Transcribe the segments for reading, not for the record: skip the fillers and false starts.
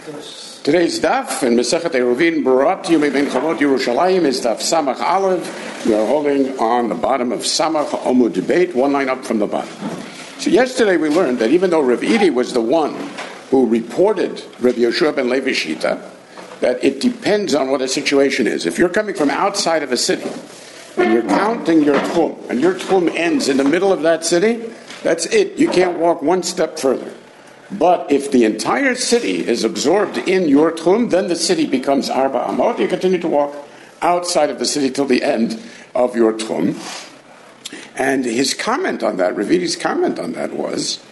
Today's daf in Masechet Eruvin brought to you Me'ben Chavot Yerushalayim is daf Samach Aleph. We are holding on the bottom of Samach Omud Debate, one line up from the bottom. So yesterday we learned that even though Rav Idi was the one who reported Rav Yoshua ben Levi Shita, that it depends on what the situation is. If you're coming from outside of a city and you're counting your tchum, and your tchum ends in the middle of that city, that's it. You can't walk one step further. But if the entire city is absorbed in your tchum, then the city becomes arba amot. You continue to walk outside of the city till the end of your tchum. And his comment on that, Rav Idi's comment on that was,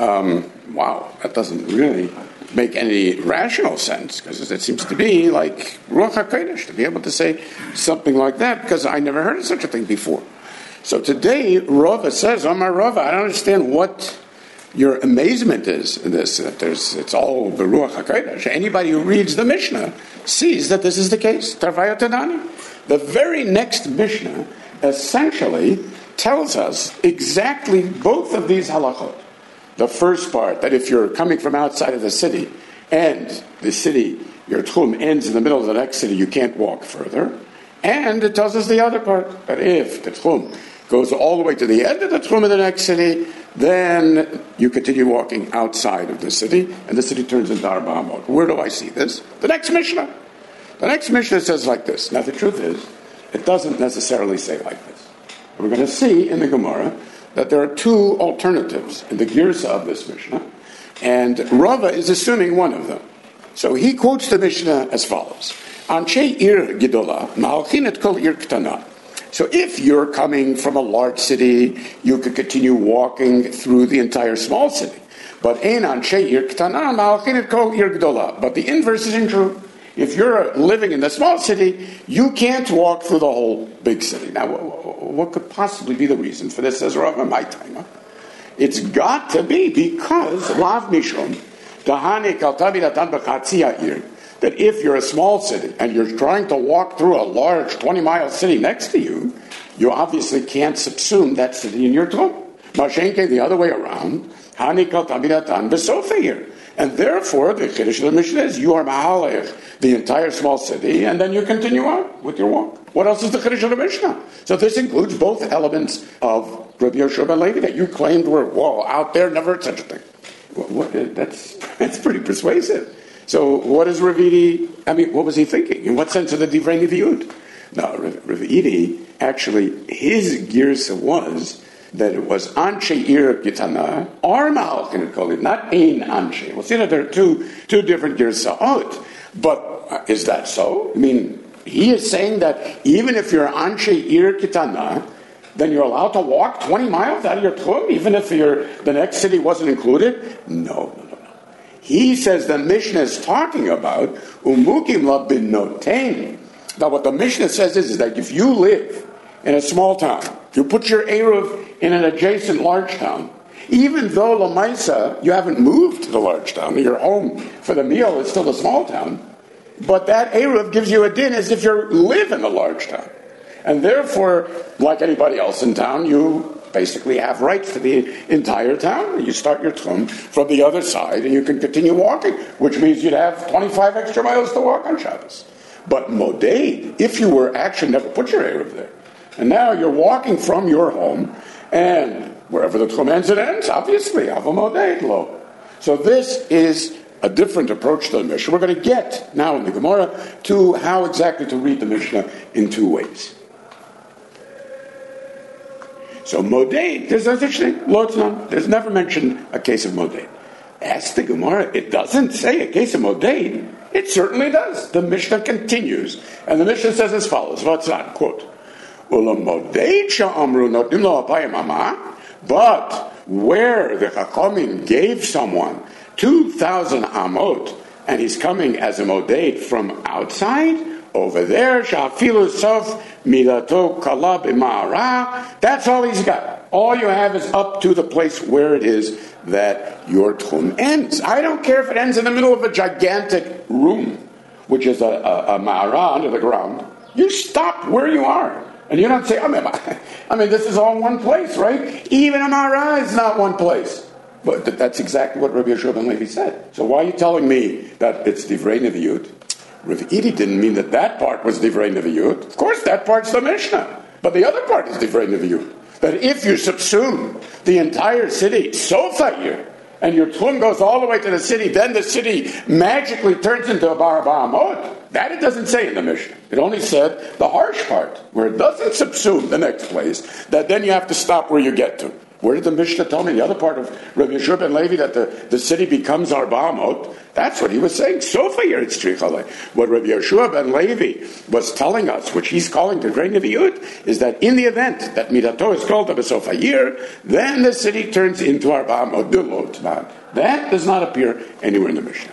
wow, that doesn't really make any rational sense, because it seems to be like Ruach HaKodesh to be able to say something like that, because I never heard of such a thing before. So today, Rava says, Amar Rava, I don't understand what your amazement is in this, that it's all the Ruach HaKodesh. Anybody who reads the Mishnah sees that this is the case. Tarvaya Tadani. The very next Mishnah essentially tells us exactly both of these halachot. The first part, that if you're coming from outside of the city, and the city, your tchum ends in the middle of the next city, you can't walk further. And it tells us the other part, that if the tchum goes all the way to the end of the tchum of the next city, then you continue walking outside of the city, and the city turns into arba amot. Where do I see this? The next Mishnah. The next Mishnah says like this. Now the truth is, it doesn't necessarily say like this. We're going to see in the Gemara that there are two alternatives in the girsa of this Mishnah, and Rava is assuming one of them. So he quotes the Mishnah as follows. Anshe ir gidola, ma'alchin et kol ir ktana. So if you're coming from a large city, you could continue walking through the entire small city. But ein anshe ir ktana, ma'alchin et kol ir gidola. But the inverse isn't true. If you're living in the small city, you can't walk through the whole big city. Now, what could possibly be the reason for this, says Rava my time? It's got to be because Lav Mishum, Dahane Kaltabi Natan B'Chatzia Ir, that if you're a small city and you're trying to walk through a large 20-mile city next to you, you obviously can't subsume that city in your tchum. Mashenke, the other way around, Hani Kaltabi Natan B'Sofa Ir. And therefore, the Chiddush of the Mishnah is you are mahalech the entire small city, and then you continue on with your walk. What else is the Chiddush of the Mishnah? So this includes both elements of Rabbi Yoshua ben Levi that you claimed were, out there, never heard such a thing. That's pretty persuasive. So what is Rav Idi, what was he thinking? In what sense of the Divrei Nevi'ut? No, Rav Idi, actually, his girsa was that it was Anshe Ir Gitana, or Ma'alchin Kol, not Ein Anshe. We'll see that there are two different Girsaot. But is that so? He is saying that even if you're Anshe Ir Gitana, then you're allowed to walk 20 miles out of your tchum, even if the next city wasn't included? No. He says the Mishnah is talking about Umukim La Bin Notain. Now what the Mishnah says is that if you live in a small town, you put your Eruv in an adjacent large town, even though Lamaisa, you haven't moved to the large town, your home for the meal is still a small town, but that Eruv gives you a din as if you live in a large town. And therefore, like anybody else in town, you basically have rights to the entire town. You start your tchum from the other side, and you can continue walking, which means you'd have 25 extra miles to walk on Shabbos. But Modeid, if you were actually never put your Eruv there, and now you're walking from your home, and wherever the tchum ends, it ends, obviously. Avomodeid lo. So this is a different approach to the Mishnah. We're going to get now in the Gemara to how exactly to read the Mishnah in two ways. So Modeid, there's no such thing. There's never mentioned a case of Modeid. Ask the Gemara, it doesn't say a case of Modeid. It certainly does. The Mishnah continues. And the Mishnah says as follows, quote, but where the Chachamim gave someone 2,000 amot, and he's coming as a modeid from outside, over there, shafilu sof milato kala b'ma'ara, that's all he's got. All you have is up to the place where it is that your tchum ends. I don't care if it ends in the middle of a gigantic room, which is a ma'ara under the ground. You stop where you are. And you don't say, this is all one place, right? Even a ma'ara is not one place. But that's exactly what Rabbi Yehoshua ben Levi said. So why are you telling me that it's Divrei Neviut? Rav Idi didn't mean that part was Divrei Neviut. Of course, that part's the Mishnah. But the other part is Divrei Neviut. That if you subsume the entire city, Sofayir, and your tchum goes all the way to the city, then the city magically turns into a bar ba'amot. That it doesn't say in the Mishnah. It only said the harsh part, where it doesn't subsume the next place, that then you have to stop where you get to. Where did the Mishnah tell me? The other part of Rabbi Yehoshua ben Levi, that the city becomes Arba Amot, that's what he was saying. Sofayir it's Tzricha. What Rabbi Yehoshua ben Levi was telling us, which he's calling the Divrei Neviut, is that in the event that Midato is called a Sofayir, then the city turns into Arba Amot Dulot. That does not appear anywhere in the Mishnah.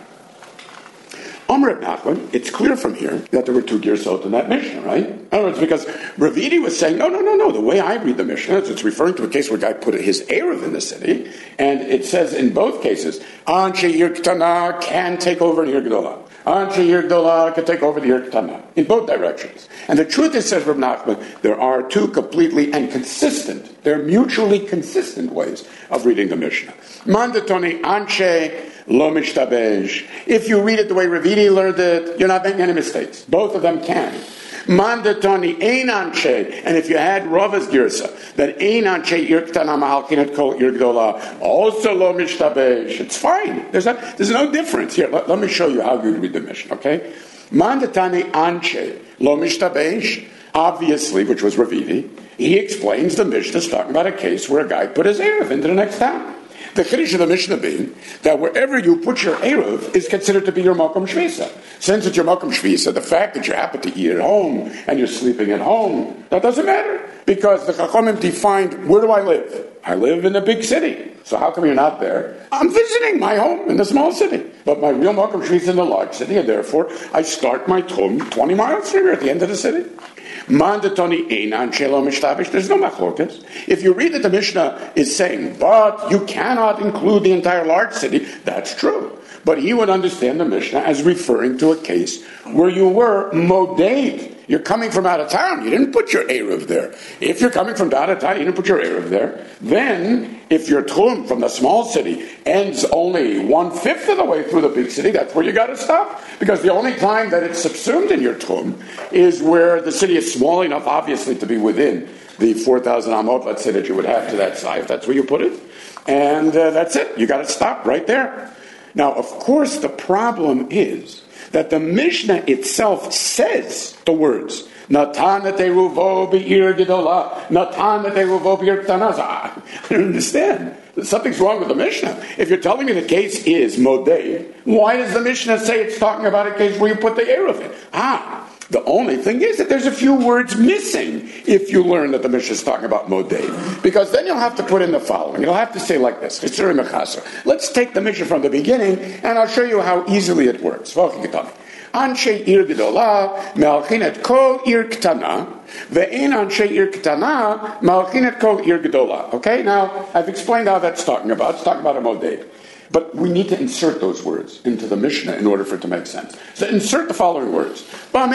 Amr Nachman, it's clear from here that there were two Girsot in that Mishnah, right? In other words, because Rav Idi was saying, no, the way I read the Mishnah is it's referring to a case where a guy put his Erev in the city, and it says in both cases, Anshe Yir Ktana can take over the Yir Gdolah. Anshe Yir Gdolah can take over the Yir Ktana, in both directions. And the truth is, says Rav Nachman, there are two completely and consistent, they're mutually consistent ways of reading the Mishnah. Mandatoni Anshe Lo mishtabej. If you read it the way Rav Idi learned it, you're not making any mistakes. Both of them can. Mandatoni ein anshe. And if you had Rava's girsa, that ein anshe ir ktana mahalkinet kol ir gdola, also lo mishtabej. It's fine. There's no difference. Here, let me show you how you read the Mishnah, okay? Mandatani anshe lo mishtabej. Obviously, which was Rav Idi, he explains the Mishnah is talking about a case where a guy put his Erev into the next town. The Chiddush of the Mishnah being that wherever you put your Erev is considered to be your Makom Shvisa. Since it's your Makom Shvisa, the fact that you happen to eat at home and you're sleeping at home, that doesn't matter. Because the Chachamim defined, where do I live? I live in a big city. So how come you're not there? I'm visiting my home in the small city. But my real Makom Shvisa is in the large city, and therefore I start my Tchum 20 miles from here at the end of the city. Mandatoni einan shelo mishtavish. There's no machlokas. If you read that the Mishnah is saying, but you cannot include the entire large city, that's true. But he would understand the Mishnah as referring to a case where you were modeid. You're coming from out of town. You didn't put your Erev there. If you're coming from out of town, you didn't put your Erev there. Then, if your Tchum from the small city ends only 1/5 of the way through the big city, that's where you got to stop. Because the only time that it's subsumed in your Tchum is where the city is small enough, obviously, to be within the 4,000 amot, let's say, that you would have to that side. That's where you put it. And that's it. You got to stop right there. Now, of course, the problem is that the Mishnah itself says the words, Natan teruvo be'ir gedolah, Natan teruvo be'ir ktana. I don't understand. Something's wrong with the Mishnah. If you're telling me the case is modei, why does the Mishnah say it's talking about a case where you put the Erev in? The only thing is that there's a few words missing if you learn that the Mishnah is talking about modei. Because then you'll have to put in the following. You'll have to say like this. Let's take the Mishnah from the beginning, and I'll show you how easily it works. Anshe ir gedolah me'alchinet kol ir ktana ve'en anshe ir ktana me'alchinet kol ir gedolah. Okay, now I've explained how that's talking about. It's talking about a modei. But we need to insert those words into the Mishnah in order for it to make sense. So insert the following words. When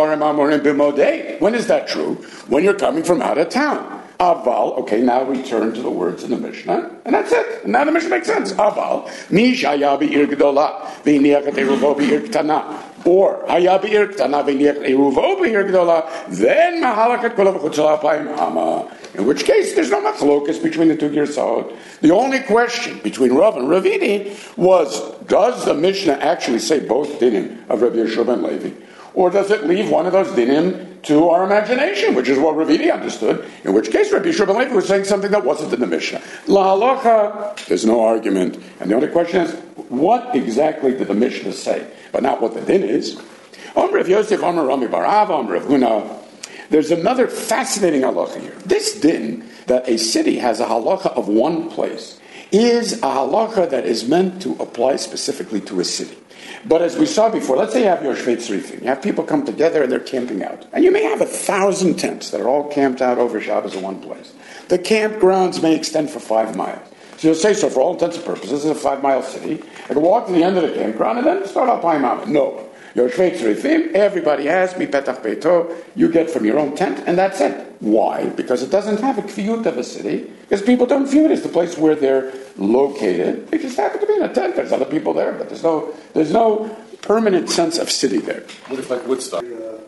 is that true? When you're coming from out of town. Aval, okay, now we turn to the words in the Mishnah, and that's it. And now the Mishnah makes sense. Aval, mi shaya be'ir gedolah, ve'iniach et eruvo be'ir ktana. Or, haya be'ir ktana, ve'iniach eruvo be'ir gedolah, then mahalakat kol v'chutzala pa'im hama. In which case, there's no machlokas between the two girsot. The only question between Rav and Rav Idi was, does the Mishnah actually say both dinim of Rabbi Yehoshua ben Levi? Or does it leave one of those dinim to our imagination, which is what Rav Idi understood, in which case Rabbi Yehoshua ben Levi was saying something that wasn't in the Mishnah. La halacha, there's no argument. And the only question is, what exactly did the Mishnah say? But not what the din is. Rav Yosef, Rami Barav, Rav Huna. There's another fascinating halacha here. This din, that a city has a halacha of one place, is a halacha that is meant to apply specifically to a city. But as we saw before, let's say you have your Shveitzri thing. You have people come together and they're camping out. And you may have 1,000 tents that are all camped out over Shabbos in one place. The campgrounds may extend for 5 miles. So you'll say, so for all intents and purposes, this is a 5-mile city. I can walk to the end of the campground and then start up Haimam. No. Yoshvei Tzrifim, everybody has Mipetach Beito, you get from your own tent, and that's it. Why? Because it doesn't have a kviyut of a city, because people don't view it as the place where they're located. They just happen to be in a tent. There's other people there, but there's no permanent sense of city there. What if like Woodstock?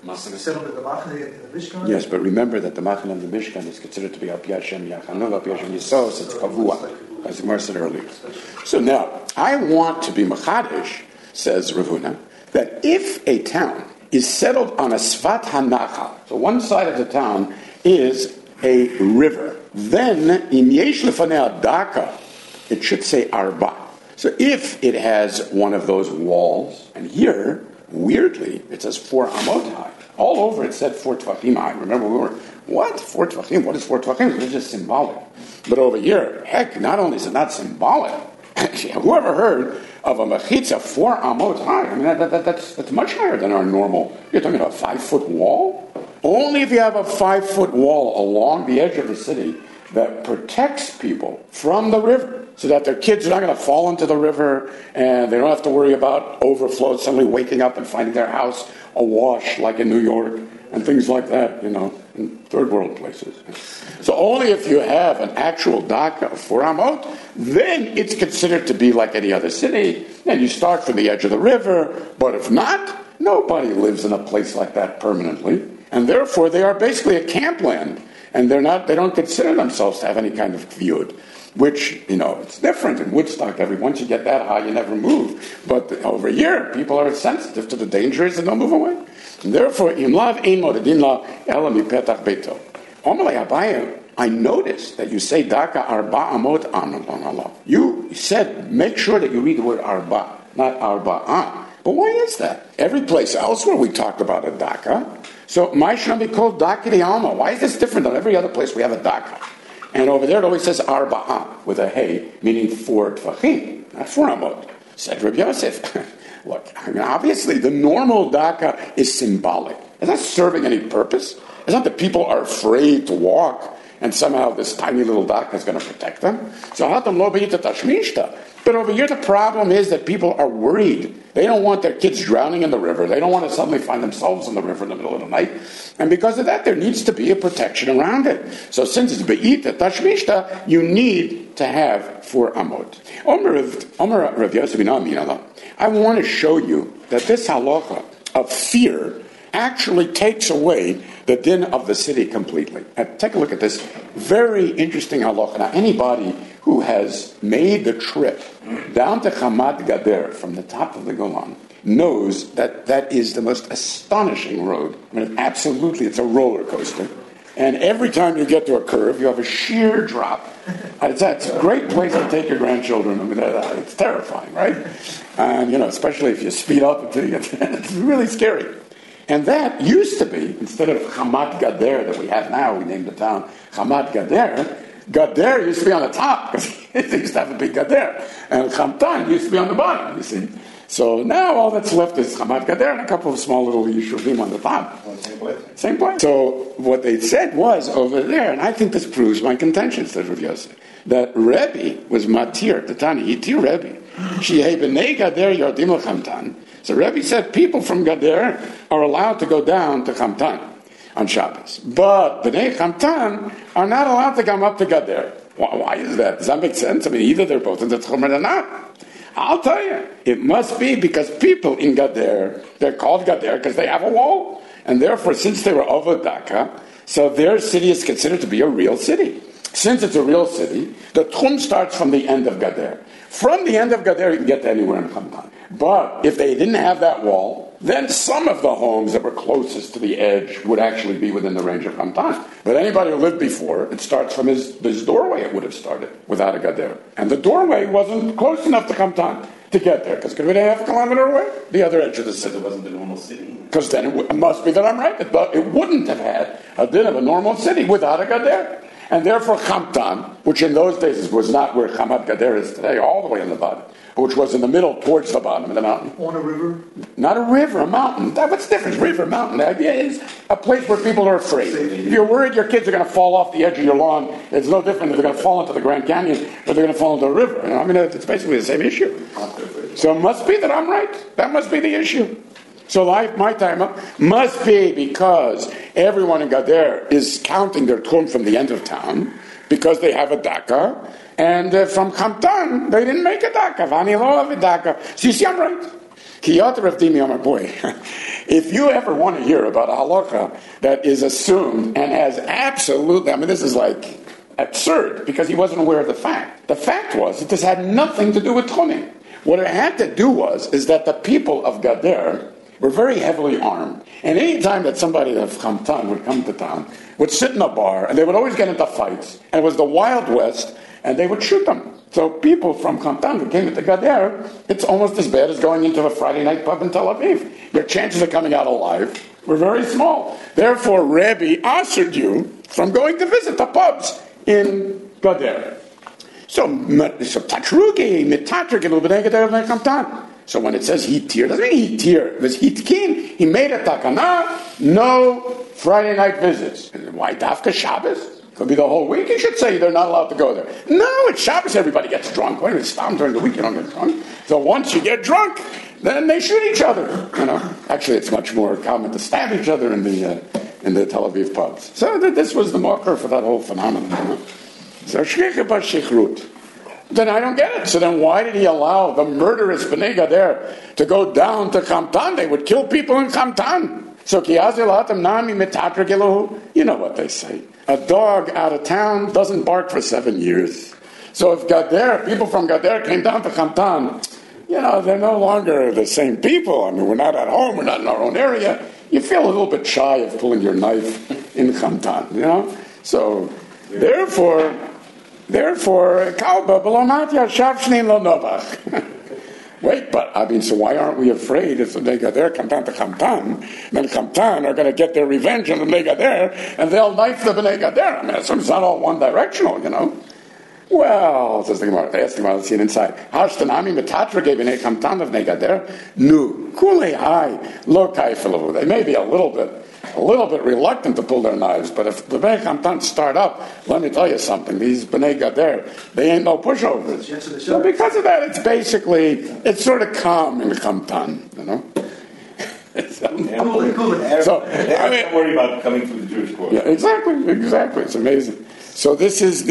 Yes, but remember that the Machane and the Mishkan is considered to be Al Pi Hashem Yachanul, Al Pi Hashem Yisos, it's Kavua, as the Gemara said earlier. So now, I want to be Machadish, says Ravuna, that if a town is settled on a Svat HaNachal, so one side of the town is a river, then Im Yesh Lefanei Daka, it should say Arba. So if it has one of those walls, and here, weirdly, it says 4 amot high. All over it said 4 tvachim high. Remember, we were, what? 4 tvachim? What is 4 tvachim? It's just symbolic. But over here, heck, not only is it not symbolic, whoever heard of a mechitza 4 amot high? I mean, that's much higher than our normal. You're talking about a 5-foot wall? Only if you have a 5-foot wall along the edge of the city that protects people from the river, so that their kids are not going to fall into the river and they don't have to worry about overflow, suddenly waking up and finding their house awash like in New York and things like that, in third world places. So only if you have an actual Daka of 4 amot, then it's considered to be like any other city, and you start from the edge of the river, but if not, nobody lives in a place like that permanently, and therefore they are basically a campland, and they don't consider themselves to have any kind of kviyut. Which, it's different. In Woodstock, once you get that high, you never move. But over here, people are sensitive to the dangers and don't move away. And therefore, I noticed that you say Daka Arba Amot An. You said, make sure that you read the word Arba, not Arba'an. But why is that? Every place else where we talk about a Daka, so my should be called Daka de Alma. Why is this different than every other place we have a Daka? And over there it always says Arba'ah, with a hey, meaning 4 tvachim, not 4 amot. Said Rabbi Yosef. Look, obviously the normal Daka is symbolic. It's not serving any purpose. It's not that people are afraid to walk and somehow this tiny little Daka is going to protect them. So hatam lo be'ita tashmishta. But over here the problem is that people are worried. They don't want their kids drowning in the river. They don't want to suddenly find themselves in the river in the middle of the night. And because of that, there needs to be a protection around it. So since it's be'ita tashmishta, you need to have 4 amot. Omer Rav Yosef bin Aminallah, I want to show you that this halacha of fear actually takes away the din of the city completely. And take a look at this very interesting halacha. Now, anybody who has made the trip down to Hamad Gader from the top of the Golan knows that that is the most astonishing road. I mean, it's a roller coaster. And every time you get to a curve, you have a sheer drop. It's a great place to take your grandchildren. I mean, it's terrifying, right? And, especially if you speed up until you get there. It's really scary. And that used to be, instead of Hamad Gader that we have now, we named the town Hamad Gader. Gader used to be on the top, because it used to have a big Gader. And Chamtan used to be on the bottom, you see. So now all that's left is Hamad Gader and a couple of small little yeshuvim on the top. Same place. So what they said was over there, and I think this proves my contention, said Rav Yosef, that Rebbe was matir, the Tani, Yitir Rebbe. Shehei b'nei Gader yardim l'Chamtan. So Rebbe said people from Gader are allowed to go down to Chamtan on Shabbos. But B'nai Chamtan are not allowed to come up to Gader. Why is that? Does that make sense? I mean, either they're both in the Tchumer or not. I'll tell you. It must be because people in Gader, they're called Gader because they have a wall. And therefore, since they were over Daka, so their city is considered to be a real city. Since it's a real city, the Tchum starts from the end of Gader. From the end of Gader, you can get to anywhere in Chamtan. But if they didn't have that wall, then some of the homes that were closest to the edge would actually be within the range of Chamtan. But anybody who lived before, it starts from his doorway, it would have started without a Gader. And the doorway wasn't close enough to Chamtan to get there, because it could have been a half a kilometer away, the other edge of the city. It wasn't the normal city. Because then it must be that I'm right. It wouldn't have had a din of a normal city without a Gader. And therefore Chamtan, which in those days was not where Hamad Gader is today, all the way in the bottom, which was in the middle towards the bottom of the mountain. On a river? Not a river, a mountain. What's the difference? River, mountain. The idea is a place where people are afraid. If you're worried your kids are going to fall off the edge of your lawn, it's no different if they're going to fall into the Grand Canyon or they're going to fall into a river. I mean, it's basically the same issue. So it must be that I'm right. That must be the issue. So my time must be because everyone in Gader is counting their tchum from the end of town because they have a daka, and from Chamtan they didn't make a daka. Vani lo have a daka. So you see, I'm right. Kiyot Rav Dimi Amar, boy, if you ever want to hear about a halacha that is assumed and has absolutely, this is like absurd because he wasn't aware of the fact. The fact was that this had nothing to do with tchunim. What it had to do is that the people of Gader were very heavily armed. And any time that somebody of Chamtan would come to town, would sit in a bar, and they would always get into fights, and it was the Wild West, and they would shoot them. So people from Chamtan who came into Gader, it's almost as bad as going into a Friday night pub in Tel Aviv. Your chances of coming out alive were very small. Therefore, Rebbe answered you from going to visit the pubs in Gader. So Tatrugi, Mitatrik, and Gader Chamtan. So when it says hitir, doesn't mean hitir. It was hitkin. He made a takana, no Friday night visits. And why Dafka Shabbos? Could be the whole week. You should say they're not allowed to go there. No, it's Shabbos. Everybody gets drunk. Wait a minute, stop during the week. You don't get drunk. So once you get drunk, then they shoot each other. Actually, it's much more common to stab each other in the Tel Aviv pubs. So this was the marker for that whole phenomenon. So shricha b'shichrut. Then I don't get it. So then why did he allow the murderous Bnei Gader to go down to Chamtan? They would kill people in Chamtan. So you know what they say. A dog out of town doesn't bark for 7 years. So if people from Gader came down to Chamtan, they're no longer the same people. We're not at home, we're not in our own area. You feel a little bit shy of pulling your knife in Chamtan, So therefore, Kalba Belomatya Shavshnin Lo Novach. Wait, but so why aren't we afraid if the Bnei Gader come down to Chamtan, then Chamtan are going to get their revenge on the Bnei Gader, and they'll knife the Bnei Gader? It's not all one-directional, Well, says the Gemara, they asked the Gemara, let's see it inside. Hashtanami Metatra gave Bnei Chamtan of Bnei Gader, Nu, Kulei Hai, Lo Kaifilu. They may be a little bit reluctant to pull their knives, but if the Bnei Chamtan start up, let me tell you something, these Bnei Gader, they ain't no pushovers. So because of that, it's sort of calm in Chamtan, Don't worry about coming through the Jewish quarter. Yeah, exactly, it's amazing. So this is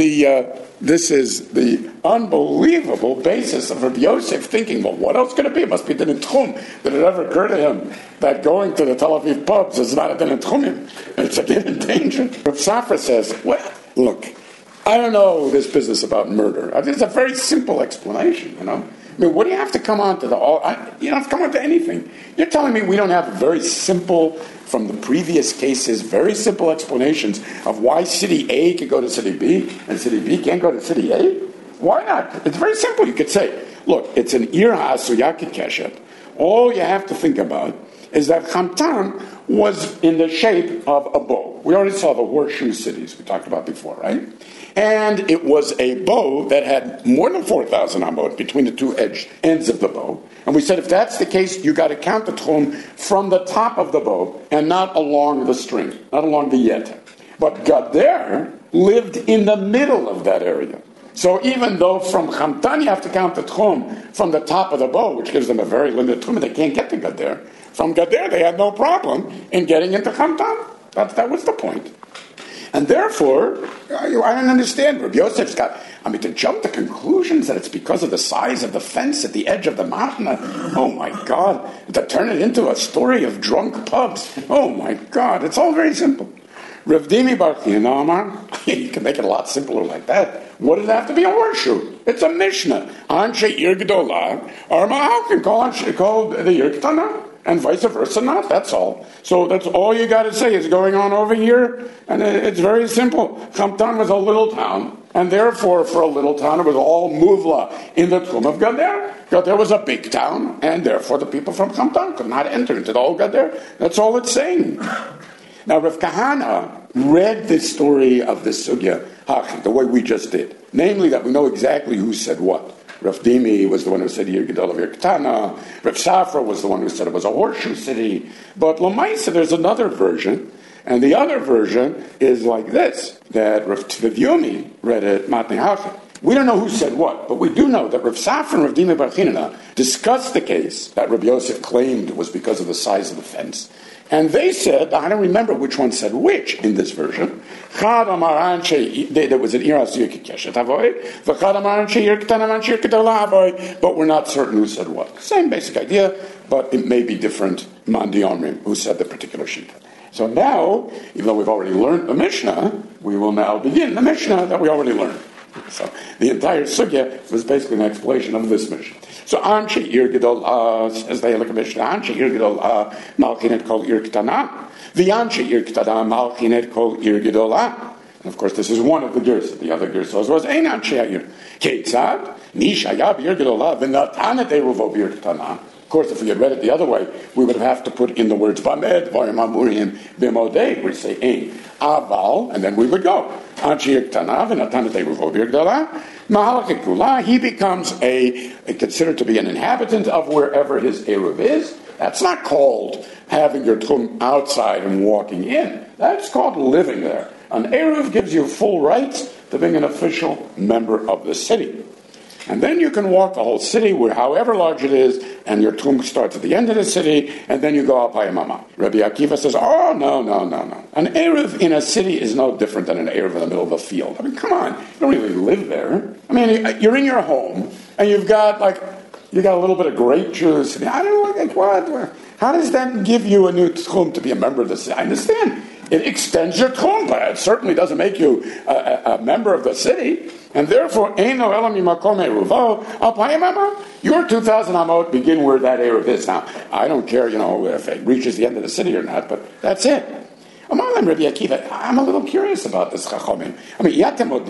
the unbelievable basis of Rabbi Yosef thinking, well, what else could it be? It must be the Tchum. Did it ever occur to him that going to the Tel Aviv pubs is not a din Tchumim? It's a din in danger. Rav Safra says, well, look, I don't know this business about murder. It's a very simple explanation, what do you have to come on to you don't have to come on to anything. You're telling me we don't have very simple, from the previous cases, very simple explanations of why city A could go to city B and city B can't go to city A? Why not? It's very simple. You could say, look, it's an ir ha'asuyaki keshet. All you have to think about is that Chamtan was in the shape of a bow. We already saw the horseshoe cities we talked about before, right? And it was a bow that had more than 4,000 amot between the two ends of the bow. And we said if that's the case, you got to count the tchum from the top of the bow and not along the string, not along the yet. But Gader lived in the middle of that area. So even though from Chamtan you have to count the tchum from the top of the bow, which gives them a very limited tchum, they can't get to Gader. From Gader they had no problem in getting into Chamtan. That was the point. And therefore, I don't understand. Rabbi Yosef's got, to jump to conclusions that it's because of the size of the fence at the edge of the mountain. Oh my God. To turn it into a story of drunk pubs. Oh my God. It's all very simple. Rav Dimi Bar Chiyana Amar, you can make it a lot simpler like that. What does it have to be a horseshoe? It's a Mishnah. Anshe Ir Gdolah, or Ma'al can call the Ir Ktana. And vice versa not, that's all. So that's all you got to say is going on over here, and it's very simple. Chamtan was a little town, and therefore for a little town it was all muvla in the Tchum of Gader. Gader was a big town, and therefore the people from Chamtan could not enter into the whole Gader. That's all it's saying. Now Rav Kahana read the story of the Sugya Hachi, the way we just did. Namely that we know exactly who said what. Rav Dimi was the one who said Ir Gedol Ir Ktana. Rav Safra was the one who said it was a horseshoe city. But Lamaisa, there's another version, and the other version is like this: that Rav Tzvi Yumi read it Matnei Hachi. We don't know who said what, but we do know that Rav Safra and Rav Dima Bar Chinana discussed the case that Rabbi Yosef claimed was because of the size of the fence. And they said, I don't remember which one said which in this version. There was an but we're not certain who said what. Same basic idea, but it may be different Mandi Omrim, who said the particular sheet. So now, even though we've already learned the Mishnah, we will now begin the Mishnah that we already learned. So the entire sugya was basically an explanation of this Mishnah. So Anshe Ir Gedol says the Halakha Mishnah, Anshe Ir Gedol Malchinet Kol Ir Ktana. The Anshe Ir Ktana Malchinet Kol Ir Gedol. And of course, this is one of the Gersa. The other Gersa was Ein Anshe Ir. Ketzad Nishayab Ir Gedol V'Natanet Eruvo Bir Ktana. Of course, if we had read it the other way, we would have to put in the words Bamed, Varim Amurim, Bimodei, we say Ein. Aval, and then we would go. He becomes considered to be an inhabitant of wherever his Eruv is. That's not called having your Tchum outside and walking in. That's called living there. An Eruv gives you full rights to being an official member of the city. And then you can walk the whole city, however large it is, and your tomb starts at the end of the city, and then you go up Hayamama. Rabbi Akiva says, oh, no. An Eruv in a city is no different than an Eruv in the middle of a field. I mean, come on, you don't really live there. I mean, you're in your home, and you got a little bit of grape juice. And I don't know, what? How does that give you a new tchum to be a member of the city? I understand. It extends your tchum, but it certainly doesn't make you a member of the city. And therefore, your 2,000 amot begin where that Eruv is. Now, I don't care, if it reaches the end of the city or not, but that's it. I'm a little curious about this chachomim. I mean,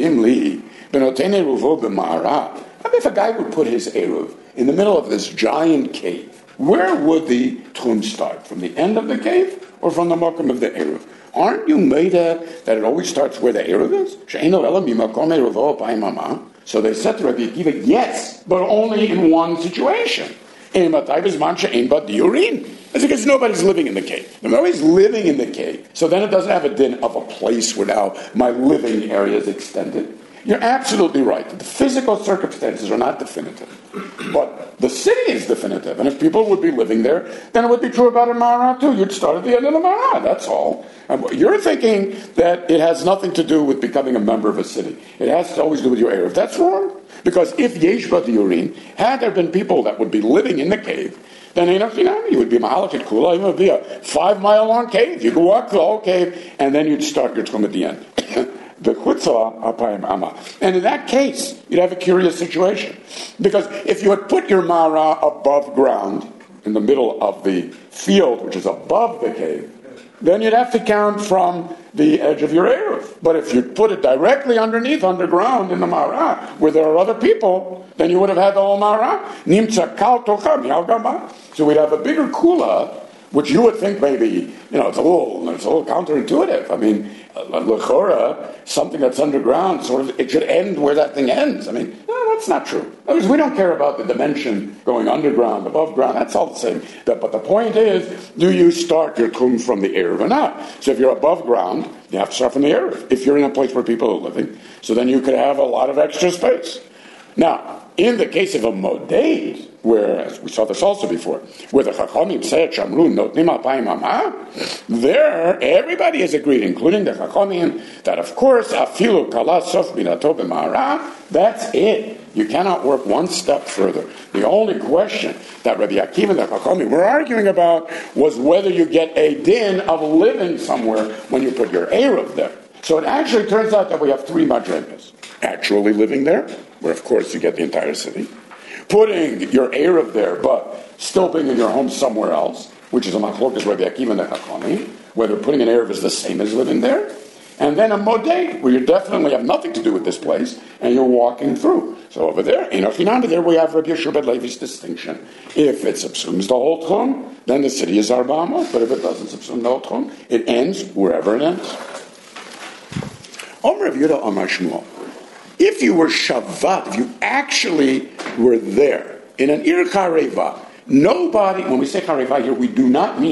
if a guy would put his Eruv in the middle of this giant cave, where would the tchum start? From the end of the cave or from the mokum of the Eruv? Aren't you made that it always starts where the Eruv is? So they said to Rabbi Akiva, yes, but only in one situation. It's because nobody's living in the cave. Nobody's living in the cave. So then it doesn't have a din of a place where now my living area is extended. You're absolutely right. The physical circumstances are not definitive. But the city is definitive. And if people would be living there, then it would be true about a Mara too. You'd start at the end of the Mara, that's all. And you're thinking that it has nothing to do with becoming a member of a city. It has to always do with your Eruv. That's wrong. Because if Yeshba the Urin, had there been people that would be living in the cave, then you would be Mahalakit Kula, it would be a 5-mile long cave. You could walk the whole cave, and then you'd start your Tchum at the end. And in that case, you'd have a curious situation. Because if you had put your Mara above ground, in the middle of the field, which is above the cave, then you'd have to count from the edge of your Eruv. But if you put it directly underground in the Mara, where there are other people, then you would have had the whole Mara. So we'd have a bigger Kula, which you would think maybe, it's a little counterintuitive. I mean, l'chora, something that's underground, it should end where that thing ends. I mean, no, that's not true. In other words, we don't care about the dimension going underground, above ground. That's all the same. But the point is, do you start your kum from the Eruv or not? So if you're above ground, you have to start from the Eruv. If you're in a place where people are living, so then you could have a lot of extra space. Now, in the case of a moded, where, as we saw this also before, where the Chachamim said, Shamru notnim alpayim amah, there, everybody has agreed, including the Chachamim, that of course, afilu kala sof minato b'ma'ara, that's it. You cannot work one step further. The only question that Rabbi Akiva and the Chachamim were arguing about was whether you get a din of living somewhere when you put your Eruv there. So it actually turns out that we have 3 madregas. Actually living there, where of course you get the entire city. Putting your Eruv there, but still being in your home somewhere else, which is a machlokas Rabbi Akiva and the Chachamim, whether putting an Eruv is the same as living there. And then a moded, where you definitely have nothing to do with this place, and you're walking through. So over there, there we have Rabbi Yeshua ben Levi's distinction. If it subsumes the whole tchum, then the city is Arba'amot. But if it doesn't subsume the whole tchum, it ends wherever it ends. Omer Rav Yehuda Amar Shmuel. If you were shavat, if you actually were there in an ir kareva, nobody, when we say kareva here, we do not mean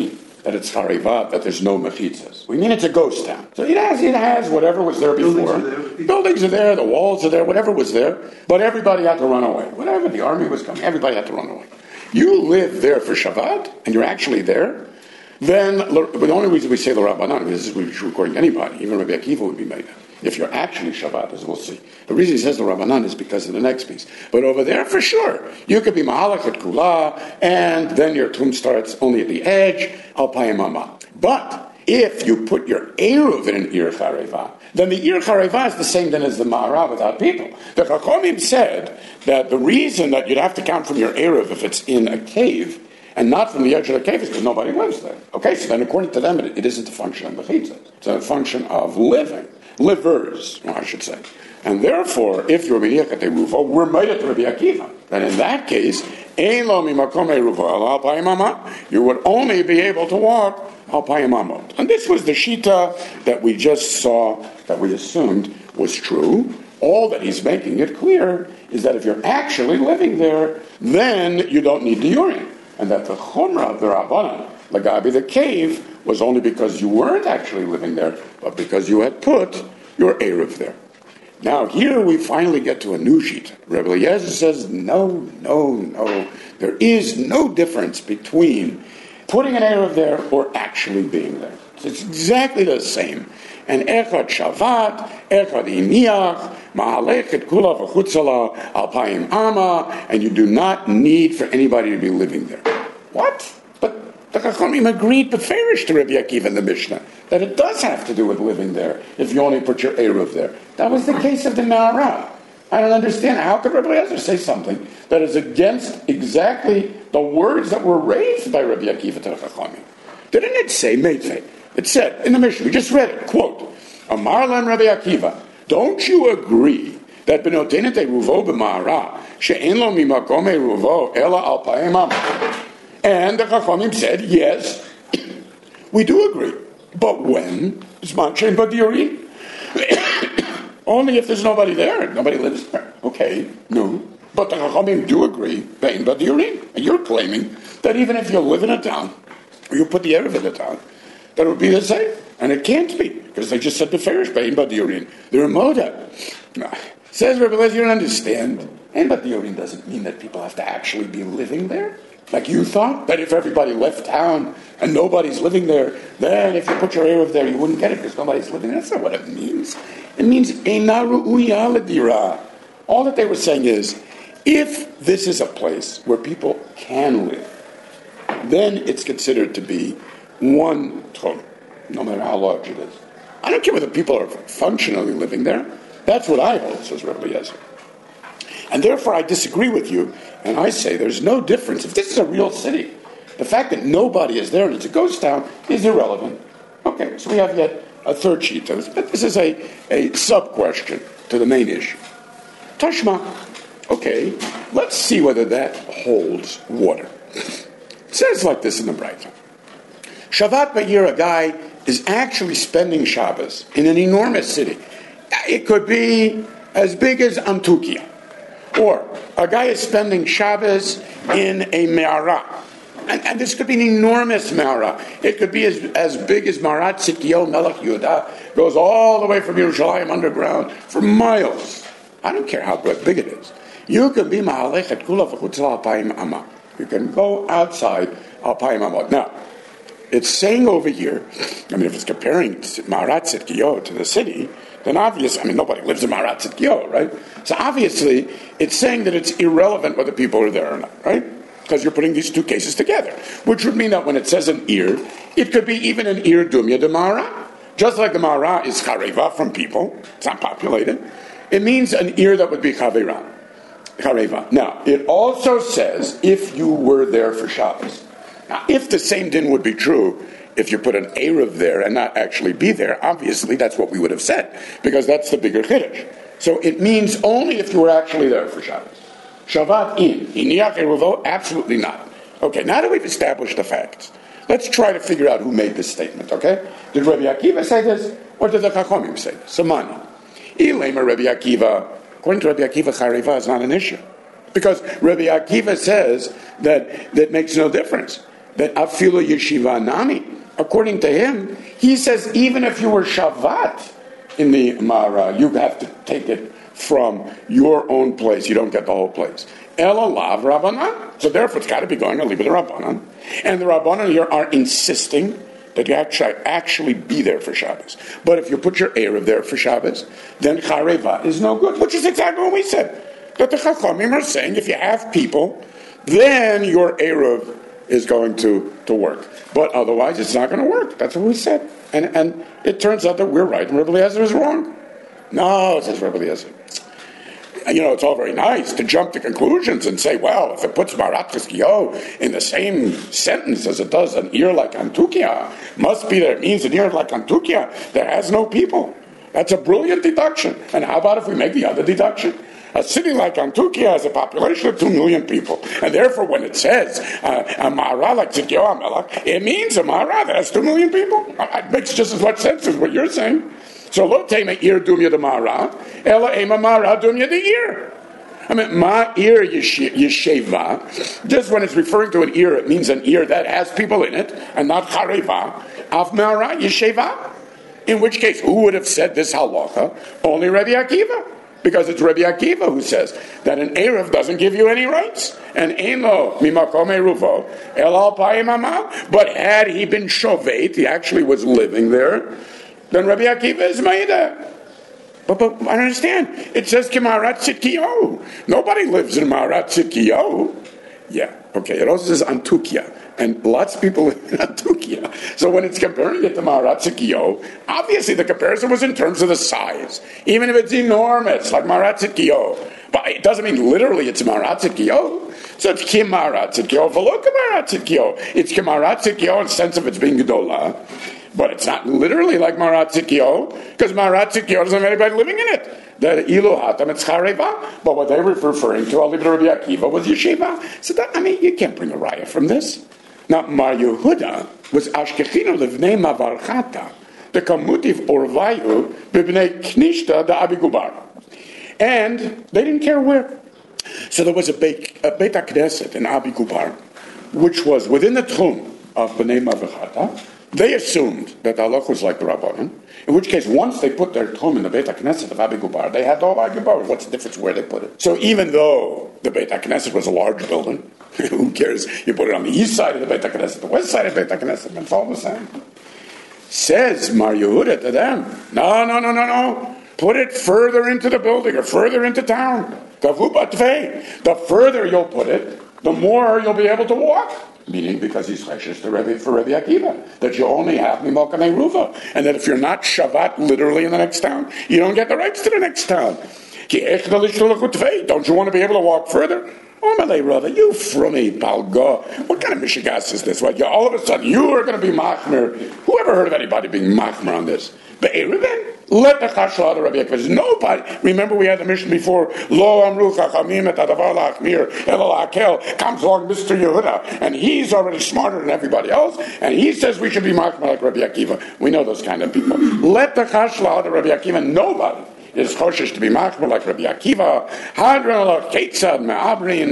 that it's Charivat, that there's no mechitzas. We mean it's a ghost town. So it has whatever was there before. Buildings are there, the walls are there, whatever was there. But everybody had to run away. Whenever the army was coming, everybody had to run away. You live there for Shabbat, and you're actually there, then, but the only reason we say the Rabbanan, this is recording anybody, even Rabbi Akiva would be made up. If you're actually Shabbat, as we'll see. The reason he says the Rabbanan is because of the next piece. But over there, for sure, you could be Mahalach at Kula, and then your tomb starts only at the edge, Al Payimama. But if you put your Eruv in an Ir Chareva, then the Ir Chareva is the same then as the Ma'ara without people. The Chachamim said that the reason that you'd have to count from your Eruv if it's in a cave, and not from the edge of the cave, is because nobody lives there. Okay, so then according to them, it isn't a function of Mechitza. It's a function of living. Livers, I should say. And therefore, if you're Rabbi Yehuda, we're made at Rabbi Akiva. Then in that case, you would only be able to walk al payimamot. And this was the shita that we just saw, that we assumed was true. All that he's making it clear is that if you're actually living there, then you don't need the urine. And that the chumrah of the Rabbanan, Lagabi the cave, was only because you weren't actually living there, but because you had put your Eruv there. Now here we finally get to a new sheet. Rebbe Eliezer says, no. There is no difference between putting an Eruv there or actually being there. It's exactly the same. And Echad Shavat, Echad Iniach, Mahalechet Kula V'chutzala, Alpayim Ama, and you do not need for anybody to be living there. What? But the Chachamim agreed beferish to Rabbi Akiva in the Mishnah that it does have to do with living there if you only put your Eruv there. That was the case of the Me'ara. I don't understand. How could Rabbi Eliezer say something that is against exactly the words that were raised by Rabbi Akiva to the Chachamim? Didn't it say, Meitzei? It said in the Mishnah, we just read it, quote, Amar Lam Rabbi Akiva, don't you agree that b'notenet eruvo b'ma'ara she'en lo mimakom eruvo ela al pa'em am? And the Chachamim said, yes, we do agree. But when? Zman she'en b'diurim. Only if there's nobody there. Nobody lives there. Okay, no. But the Chachamim do agree, be'en b'diurim. And you're claiming that even if you live in a town, or you put the Eruv in the town, that it would be the same. And it can't be, because they just said beferish be'en b'diurim. They're a moda. Says Rebbe Eliezer, you don't understand. And b'diurim doesn't mean that people have to actually be living there. Like you thought, that if everybody left town and nobody's living there, then if you put your Eruv there, you wouldn't get it because nobody's living there. That's not what it means. It means eina ru'uya l'dira. All that they were saying is, if this is a place where people can live, then it's considered to be one tchum, no matter how large it is. I don't care whether people are functionally living there. That's what I hold, says Rebbe Eliezer. And therefore I disagree with you, and I say there's no difference. If this is a real city, the fact that nobody is there and it's a ghost town is irrelevant. Okay, so we have yet a third sheet. But this is a sub-question to the main issue. Tashma. Okay, let's see whether that holds water. It says like this in the Braita. Shavat Ba'ir, a guy is actually spending Shabbos in an enormous city. It could be as big as Antukia. Or a guy is spending Shabbos in a Me'ara. And this could be an enormous Me'ara. It could be as big as Marat Tzidkiyahu Melech Yehuda. Goes all the way from Yerushalayim underground for miles. I don't care how big it is. You can be Mahalech et Kula V'chutzal Alpayim Ama. You can go outside Alpayim Amot. Now, it's saying over here, if it's comparing Marat Tzidkiyahu to the city, then obviously, nobody lives in Marat Tzidkiyahu, right? So obviously, it's saying that it's irrelevant whether people are there or not, right? Because you're putting these two cases together. Which would mean that when it says an Ir, it could be even an Ir Dumya de Mara. Just like the Mara is Chareva from people, it's not populated. It means an Ir that would be Chareva. Now, it also says if you were there for Shabbos. Now, if the same din would be true, if you put an Eruv there and not actually be there, obviously that's what we would have said, because that's the bigger Chiddush. So it means only if you were actually there for Shabbos. Shavat in. Iniach Eruvo? Absolutely not. Okay, now that we've established the facts, let's try to figure out who made this statement, okay? Did Rabbi Akiva say this, or did the Chachamim say this? Samani. Ilema Rabbi Akiva. According to Rabbi Akiva, Chareva is not an issue. Because Rabbi Akiva says that makes no difference. That Afilu Yeshiva Nami, according to him, he says even if you were Shavat in the Mara, you have to take it from your own place. You don't get the whole place. Elalav Rabbanan. So therefore, it's got to be going to leave it the Rabbanan. And the Rabbanan here are insisting that you actually be there for Shabbos. But if you put your Erev there for Shabbos, then Chareva is no good, which is exactly what we said. That the Chachamim are saying if you have people, then your Erev is going to work. But otherwise, it's not going to work. That's what we said. And it turns out that we're right and Rebbe Eliezer is wrong. No, says Rebbe Eliezer. It's all very nice to jump to conclusions and say, well, if it puts Marat Chizkiyahu in the same sentence as it does an ear like Antukia, must be that it means an ear like Antukia that has no people. That's a brilliant deduction. And how about if we make the other deduction? A city like Antukia has a population of 2 million people. And therefore, when it says a Mara like Tzidkiyahu HaMelech, it means a Mara that has 2 million people. It makes just as much sense as what you're saying. So lo tema ir dumya de Mara, ela ema Mara dumya de ir. I mean, ma ir yesheva, just when it's referring to an ear, it means an ear that has people in it, and not chareva. Af Mara yesheva. In which case, who would have said this halacha? Only Rabbi Akiva. Because it's Rabbi Akiva who says that an Erev doesn't give you any rights. And Eno mimakom eruvo el al payim amal. But had he been shovet, he actually was living there, then Rabbi Akiva is Maida. But I don't understand. It says Kemarat Tzidkiyahu. Nobody lives in Marat Tzidkiyahu. Yeah, okay. It also says Antukia. And lots of people live in Antukia. So when it's comparing it to Marat Tzidkiyahu, obviously the comparison was in terms of the size. Even if it's enormous, like Marat Tzidkiyahu. But it doesn't mean literally it's Marat Tzidkiyahu. So it's Kemarat Tzidkiyahu, v'lo Kemarat Tzidkiyahu. It's Kemarat Tzidkiyahu in the sense of it's being Gedolah. But it's not literally like Marat Tzidkiyahu, because Marat Tzidkiyahu doesn't have anybody living in it. The Ilu Hatam, it's Chareva. But what they were referring to, I'll leave it to Rabbi Akiva, was Yeshiva. So you can't bring a raya from this. Now, Mar Yehuda was Ashkechino Livnei Mavarchata, the Kamutiv Orvayu, Bibnei Knishta, the Abigubar. And they didn't care where. So there was a Beit HaKnesset in Abigubar, which was within the tomb of Bnei Mavarchata. They assumed that the halach was like the Rabbanim, in which case, once they put their tomb in the Beit HaKnesset of Abigubar, they had all Abigubar. What's the difference where they put it? So even though the Beit HaKnesset was a large building, who cares? You put it on the east side of the Beit HaKnesset, the west side of the Beit HaKnesset, it's all the same. Says Mar Yehuda to them, no. Put it further into the building or further into town. The further you'll put it, the more you'll be able to walk. Meaning because he's cheshish for Rabbi Akiva, that you only have Mimol Kanei Ruva, and that if you're not Shavat literally in the next town, you don't get the rights to the next town. Don't you want to be able to walk further? Oh, Malay Rava, you frummy balgo. What kind of mishigas is this? What, all of a sudden you are going to be machmer. Who ever heard of anybody being machmer on this? Be'erevin? Let the chashla of Rabbi Akiva. Nobody. Remember we had the mission before. Lo amru chachamim et adavar la'achmir elo la'akel. Comes along Mr. Yehuda, and he's already smarter than everybody else, and he says we should be machmer like Rabbi Akiva. We know those kind of people. Let the chashla of Rabbi Akiva. Nobody is choshesh to be machmer like Rabbi Akiva. Hadran lo ketzad me'abrin.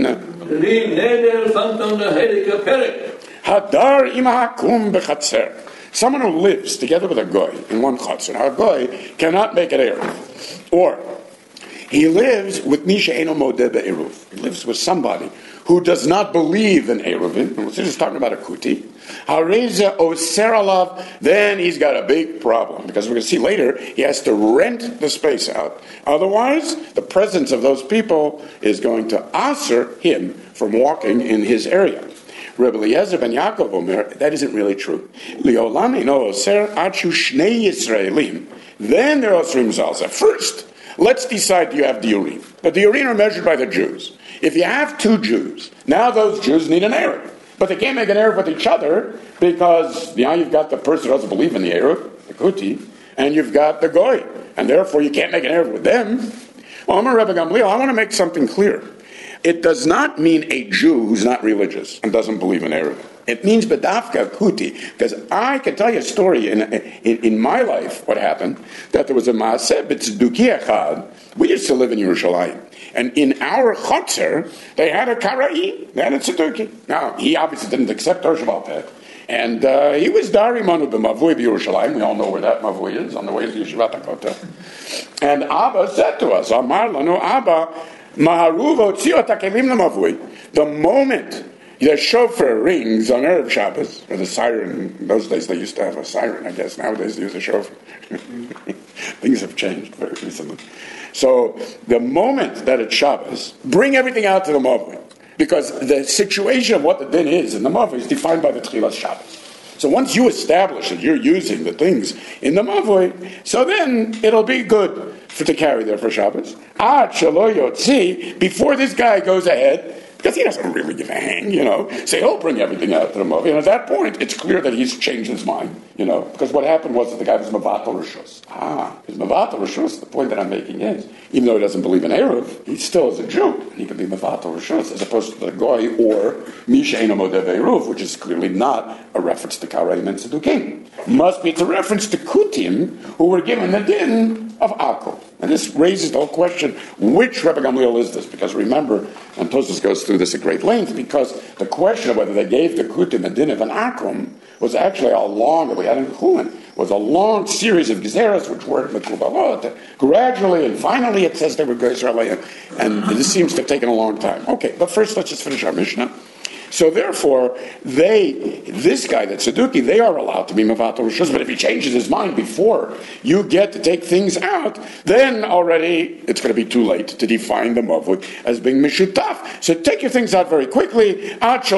Hadar imahakum bechatzer. Someone who lives together with a goy in one chutzner. Now a goy cannot make an eruv. Or he lives with Misha Eno Modeh Be'eruv. He lives with somebody who does not believe in eruvin. We're just talking about a kuti. Hareza Oser Alav, then he's got a big problem. Because we're going to see later, he has to rent the space out. Otherwise, the presence of those people is going to aser him from walking in his area. Rebbe Eliezer ben Yaakov Omer, that isn't really true. Li'olam eino oser achu shnei Yisraelim. Then there are osrim zalza. First, let's decide you have diurim. But diurim are measured by the Jews. If you have 2 Jews, now those Jews need an eruv. But they can't make an eruv with each other because now you've got the person who doesn't believe in the eruv, the kuti, and you've got the goy. And therefore you can't make an eruv with them. Well, Amar Rebbe Gamliel, I want to make something clear. It does not mean a Jew who's not religious and doesn't believe in Erev. It means bedafka kuti, because I can tell you a story in my life, what happened, that there was a maaseh b'tzeduki echad. We used to live in Yerushalayim, and in our chotzer, they had a karai, they had a tzeduki. Now, he obviously didn't accept Torah Shabbat Peh, and he was dari manu b'mavui b'Yerushalayim. We all know where that mavui is, on the way to Yeshivat HaKotel. And Abba said to us, Amar lanu Abba, maharu v'otziu et hakelim lemavui. The moment the shofar rings on Erev Shabbos, or the siren. In those days they used to have a siren, I guess. Nowadays they use a shofar. Things have changed very recently. So the moment that it's Shabbos, bring everything out to the Mavui. Because the situation of what the din is in the Mavui is defined by the Tchilas Shabbos. So once you establish that you're using the things in the Mavui, so then it'll be good to carry there for Shabbos. Ad shelo yotzi, before this guy goes ahead, because he doesn't really give a hang, say he'll bring everything out to the Mavui. And at that point, it's clear that he's changed his mind, because what happened was that the guy was Mavatal Rishus. He's Mavatal Rishus. The point that I'm making is, even though he doesn't believe in Erev, he still is a Jew. He can be Mavatal Rishus, as opposed to the Goy or Misha Eino Modev Eruv, which is clearly not a reference to Karaim and Tzedukim. Must be, it's a reference to Kutim, who were given the din of Akol. And this raises the whole question, which Rebbe Gamliel is this? Because remember, and Tosfos goes through this at great length, because the question of whether they gave the Kutim a din of an Akum was actually a long, that we had in Chulin, was a long series of Gezeras which were Mekubalot, gradually, and finally it says they were Israelim, and this seems to have taken a long time. Okay, but first let's just finish our Mishnah. So therefore, this guy, that Tzeduki, they are allowed to be Mavatal Rishus, but if he changes his mind before you get to take things out, then already it's going to be too late to define the Mavui as being Mishutaf. So take your things out very quickly, because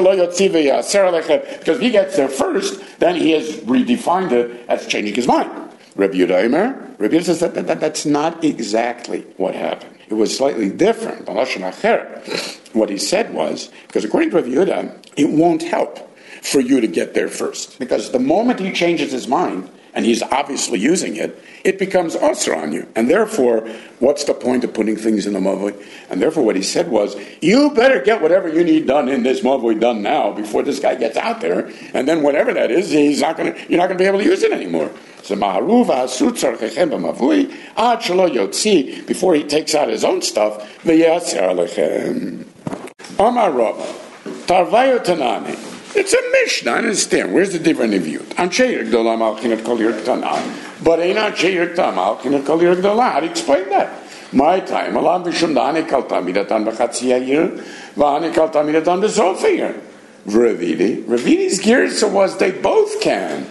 if he gets there first, then he has redefined it as changing his mind. Rabbi Yehuda says that's not exactly what happened. It was slightly different. What he said was, because according to Rabbi Yehuda, it won't help for you to get there first. Because the moment he changes his mind, and he's obviously using it, it becomes usher on you. And therefore, what's the point of putting things in the Mavui? And therefore what he said was, you better get whatever you need done in this Mavui done now before this guy gets out there, and then whatever that is, you're not going to be able to use it anymore. So Maharuva Asut Tzarchechem B'Mavui Ad Shelo Yotzi, before he takes out his own stuff, V'Yasser Alechem. Amar Rav Tarvayo Tanani. It's a Mishnah, I understand. Where's the different view? Anshe Yirgdola Malchinat Kol Yirgtana, but ain't Anshe Yirgdola Malchinat Kol Yirgdola. How do you explain that? My time, Alam Vishum Dani Kalta Midatan B'Chatzi Yir, V'Ani Kalta Midatan B'Sof Yir. Ravini's gears was they both can.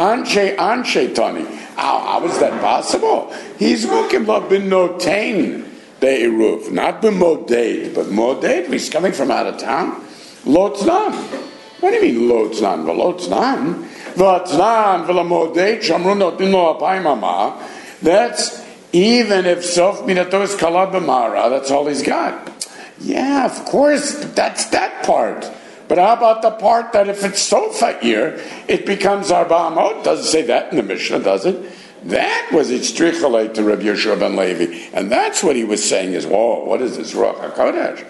Anshe Tani. How is that possible? He's Mukim La Bin Notain De Eruv, not B'Moded, but Moded. He's coming from out of town. Lotznan. What do you mean Lotznan? V'Lotznan. V'Lotznan V'Lamoded Shamru Notin Lo Apayim Ama. That's even if Sof Minato is Kala B'Mara, that's all he's got. Yeah, of course, that's that part. But how about the part that if it's Sofa'ir, it becomes Arba Amot? Doesn't say that in the Mishnah, does it? That was its tricholate to Rabbi Yeshua ben Levi. And that's what he was saying is, whoa, what is this Ruach HaKodesh?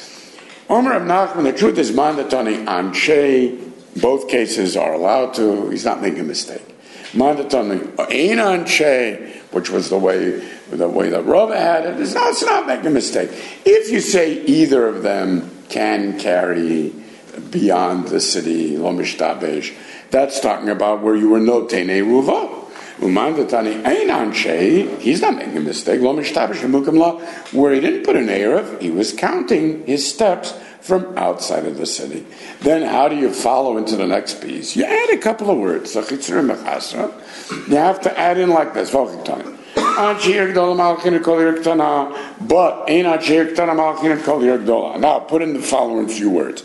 Omer of Nachman, the truth is mandatani anshe, both cases are allowed to, he's not making a mistake. Mandatani ein anshe, which was the way that Rava had it, it's not making a mistake. If you say either of them can carry beyond the city, lo mishtabesh, that's talking about where you were notene ruva. Umandatani ein anshe, he's not making a mistake, lo mishtabesh v'mukim la, where he didn't put an erev, he was counting his steps from outside of the city. Then how do you follow into the next piece? You add a couple of words. You have to add in like this. But now put in the following few words.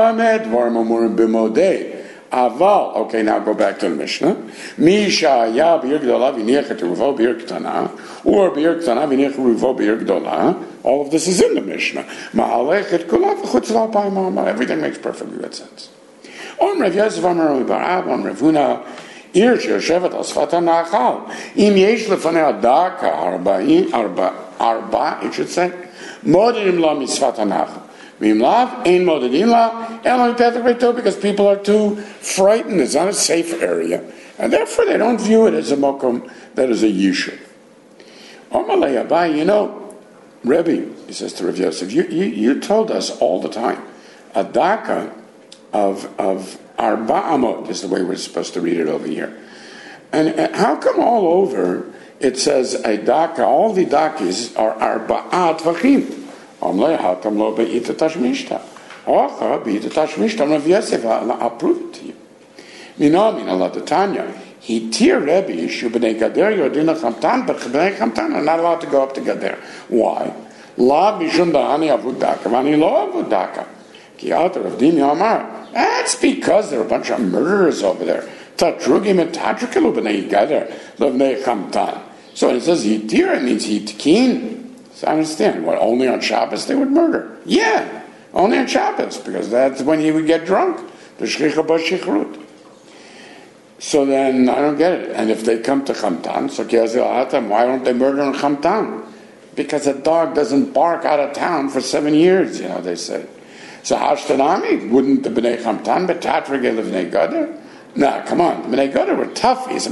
Aval. Okay, now go back to the Mishnah. Misha ya b'ir gdola v'niach et ruvo b'ir ktana, or b'ir ktana v'niach ruvo b'ir gdola. All of this is in the Mishnah. Ma'alech et kulav v'chutz l'alpayim ha'amar. Everything makes perfectly good sense. On Rav Yosef Amar Rav Barab, on Rav Huna, ir she'yoshevet al sfat ha'nachal, im yesh lefanei daka arba, it should say, modim la misfat ha'nachal. Mimlav ein modedin la elon petach beito, because people are too frightened. It's not a safe area, and therefore they don't view it as a mokum that is a yishuv. Omalei Abai, Rebbe, he says to Rav Yosef, you told us all the time a daka of arba amot is the way we're supposed to read it over here. And how come all over it says a daka, all the dakas are arba'at vachim? Amlei hatam lo be'ita tashmishta. Ocha be'ita tashmishta. Rav Yosef, I'll prove it to you. Mina la Tanya. He tir Rebbe, Shubnei Gader, Yordina Chamtan, but Bnei Chamtan are not allowed to go up to Gader. Why? La Mishum Dahani Avudaka, Vani Lo Avudaka. Ki Alter of Dimi Amar. That's because there are a bunch of murderers over there. Tatrugim and Tatrikalu Bnei Gader, Bnei Chamtan. So when it says he tir, it means he tkin. So I understand. What, only on Shabbos they would murder? Yeah, only on Shabbos, because that's when he would get drunk. The Shchicha B'Shichrut. So then, I don't get it. And if they come to Chamtan, so why don't they murder in Chamtan? Because a dog doesn't bark out of town for 7 years, they say. So Hashtanami, wouldn't the B'nai Chamtan be Tatrigel of B'nai Gader? Nah, come on. The B'nai Gader were toughies.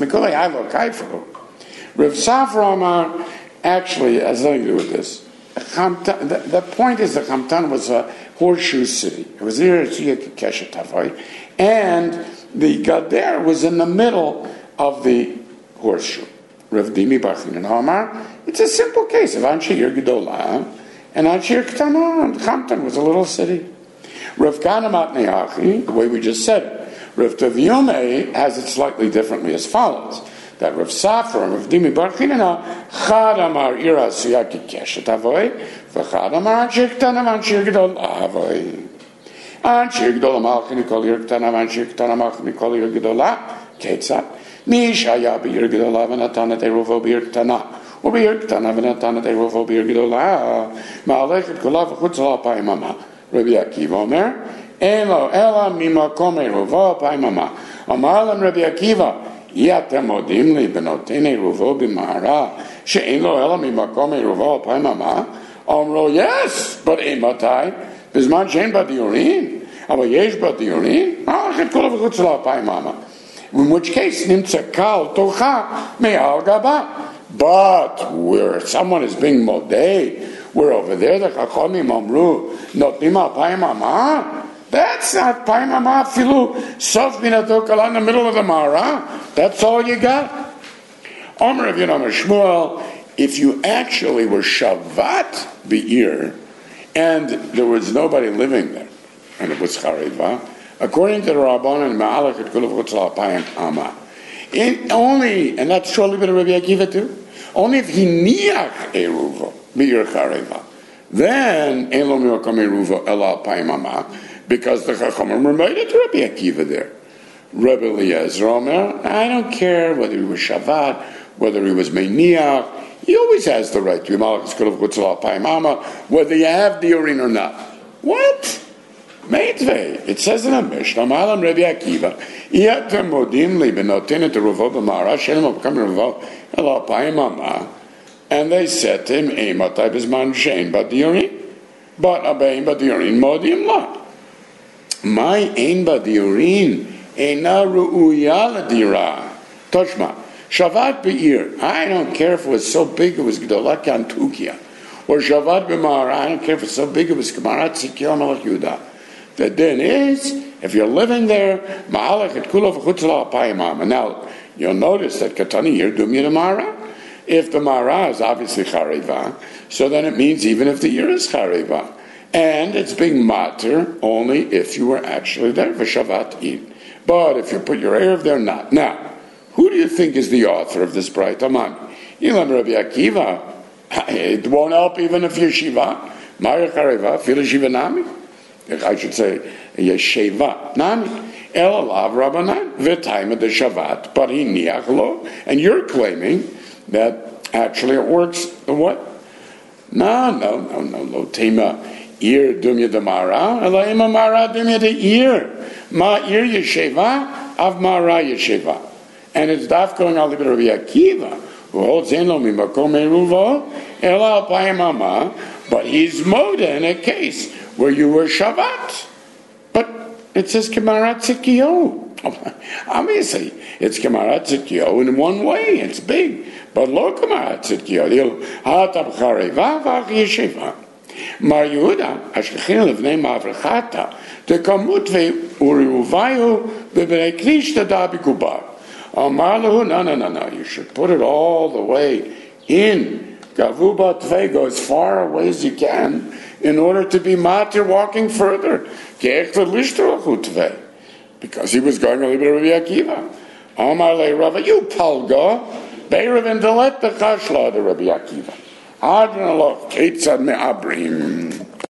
Rav Safra Amar actually has nothing to do with this. The point is that Chamtan was a horseshoe city. It was near Keshet Tavoy, and the Gader was in the middle of the horseshoe. Rav Dimi Bachin Amar. It's a simple case of Anshir Gedolah and Anshir Ketana. Chamtan was a little city. Rav Ganamat Neachi, the way we just said it. Rav Tavyome has it slightly differently as follows: that Rav Safra and Rav Dimi Bachin Chad Amar Ira Suyaki Keshet Avoy, v'Chad Amar Anshir Ketana Anshir Gedolah Avoy. Anshir Gedolah Malchini Kol Yer Ketana Anshir Ketana Malchini Kol Yer Gedolah Ketzat Mishaya B'Yer Gedolah V'Natan Et Eruvo B'Yer Ketana U'B'Yer Ketana V'Natan Et Eruvo B'Yer Gedolah Ma'alech Et Kolav V'Chutz L'Alpai Mama Rabbi Akiva Omer Elo Ela Mimakom Eruvo Alpai Mama Amar Lam Rabbi Akiva Yatem Modim Li B'Noten Eruvo B'Mahara She'en Lo Ela Mimakom Eruvo Alpai Mama Omro yes, but Ematai בזמן שאין בה דיורין, אבל יש בה דיורין, את כל החוץ לאלפיים ממה. In which case, נמצא קל תוכה מעל גבה. But where someone is being modeh, where over there the Chachamim אמרו, נותנים אלפיים ממה, that's not אלפיים ממה, אפילו סוף מינתו קלה in the middle of the Mara. That's all you got. Omer Rav Yonah Shmuel, if you actually were Shavat Be'ir, and there was nobody living there, and it was Chariva, according to the Rabbanan and Ma'alech et Kulav Chutz L'Alpayim Ama. Only, and that's surely been a Rabbi Akiva too, only if he niach eruvo, Be'ir Chariva, then Ein Lo Mimakom Eruvo El Alpayim Ama, because the Chachamim were made to Rabbi Akiva there. Rabbi Eliezer Omer, I don't care whether he was Shavat, whether he was Meiniach, he always has the right to be Malachas Kulav Chutz L'Alpayim Ama, whether you have the urine or not. What? Meitvei. It says in a Mishnah, Malam Rabbi Akiva, Yatem Modim Li B'Noten Et Eruvo B'Mara, She'en Lo Mimakom Eruvo El Alpayim Ama, and they said to him, Eimatai B'Zman She'en Bad Yurin, but Abein Bad Yurin Modim La. My Ein Bad Yurin Eina Ru'uya L'Dira. Toshma. Shavat Be'ir, I don't care if it was so big it was Gdolat Kantukia. Or Shavat B'Mara, I don't care if it's so big it was Kamarat Tzikil Melech Yehuda. The din is, if you're living there, Ma'alech et Kulav Chutz L'Alpayim Ama. Now, you'll notice that Katani here, Dumya the Mara. If the Mara is obviously Chariva, so then it means even if the year is Chariva. And it's being matter only if you were actually there for Shavat in. But if you put your Erev there, not. Now, who do you think is the author of this bright Aman? Ilam Rabbi Akiva. It won't help even if you're Shiva. Ma'ir Chariva, Fila Shiva Nami. I should say, Yesheva Nami. El Alav Rabbanan, V'taima de Shavat, but he niach lo. And you're claiming that actually it works, what? No, lo tema ir dumya de mara, elaima mara dumya de ir. Ma ir Yesheva, av mara Yesheva. And it's daf going al libra Rabbi Akiva, who holds in lo mimakom eruvo, el alpayim ama, but he's moda in a case where you were Shabbat. But it says Gemarat Tzidkiyahu. Obviously, it's Gemarat Tzidkiyahu in one way. It's big. But lo Gemarat Tzidkiyahu. Ha'atab Chareva v'ach yeshiva. Mar Yehuda, Ashkechin levnei Mavrechata, Tekamut ve'uriuvayu b'bnei Krishta da b'kubar. Amar lehu, no, you should put it all the way in. Gavuba Tvei, go as far away as you can in order to be matir walking further. Because he was going a little bit of Rabbi Akiva. Amar le Rava, you palga, Beirav and Delet the Chashla, the Rabbi Akiva. Adran aloch, Eitzad me'abrim.